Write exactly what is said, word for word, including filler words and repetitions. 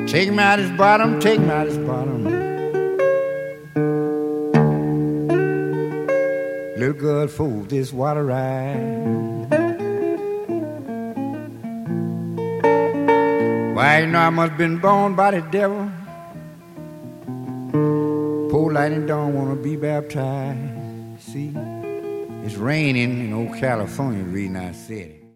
Take him out his bottom, take him out his bottom. Little girl for this water ride. Why, you know I must been born by the devil. Poor Lightning don't want to be baptized. See, it's raining in old California, reading I said it.